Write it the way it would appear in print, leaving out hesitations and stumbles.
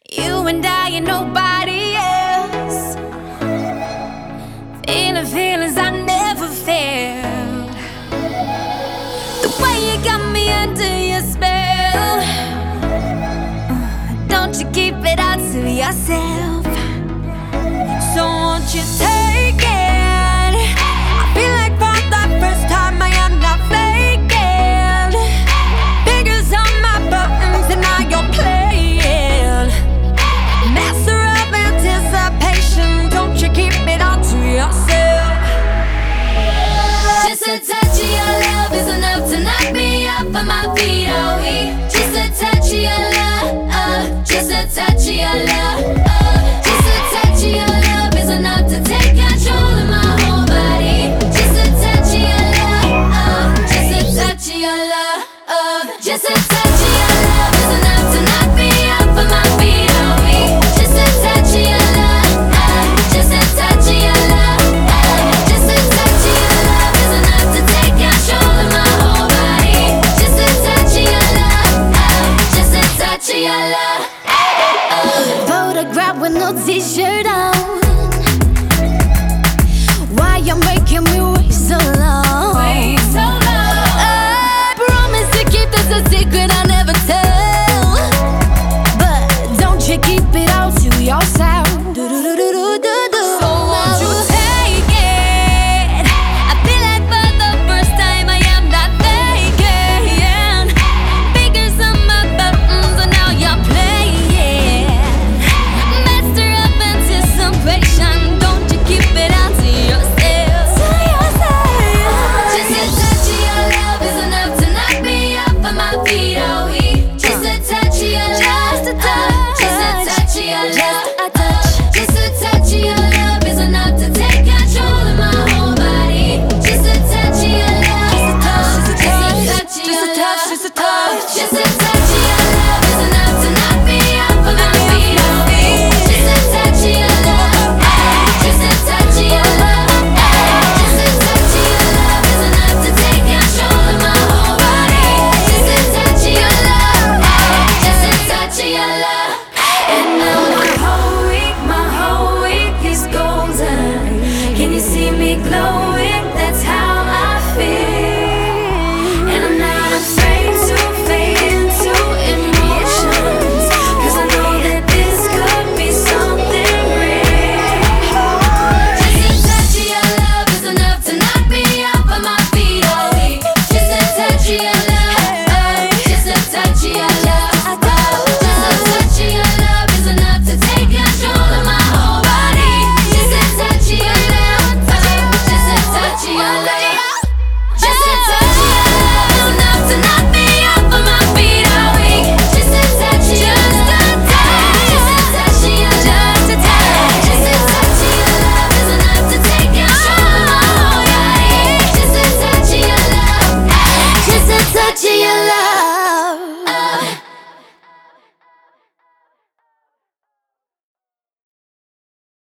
You and I and nobody else. Feeling feelings I never felt. The way you got me under your spell. Don't you keep it all to yourself. So won't you take it? I feel like for the first time I am not faking. Fingers on my buttons and now you're playing. Master of anticipation. Don't you keep it all to yourself. Just a touch of your love is enough to knock me off of my feet, oh Just a touch of your love, just a touch of your love, just a touch of your love is enough to take control of my whole body. Just a touch of your love, just a touch of your love, just a touch of your love is enough to knock me off of my feet, oh Just a touch of your love, just a touch of your love, just a touch of your love is enough to take control of my whole body. Just a touch of your love, just a touch of your love. Photograph with no t-shirt on. Why you making me wait so long? Wait so long. I promise to keep this a secret I'll never tell. But don't you keep it all to yourself. So won't you take it? I feel like for the first time I am not faking. Fingers on my buttons and now you're playing. Master of anticipation. Don't you keep it all to yourself. Just a touch of your love is enough to knock me off of my feet, oh Just a touch of your love, Just a touch. just a touch of your love, Just a touch. just a touch of your love is enough to take control of my whole body. Just a touch of your love, just a touch of your love, Just a touch. just a touch of your love is enough to knock me off of my feet, oh Just a touch of your love, just a touch of your love, just a touch of your love is enough to take control of my whole body. Just a touch of your love, just a touch of your love. And now my whole week is golden. Can you see me glowing? That's how I feel. And I'm not afraid to fade into emotions, 'cause I know that this could be something real. Just a touch of your love is enough to knock me off of my feet, oh Just a touch of your love, just a touch of your love, just a touch of your love is enough to take control of my whole body. Just a touch of your love, just a touch of your love, just a touch of your love is enough to knock me off of my feet, oh Just a touch of your love, just a touch of your love, just a touch of your love is enough to take control of my whole body. Just a touch of your love, just a touch of your love.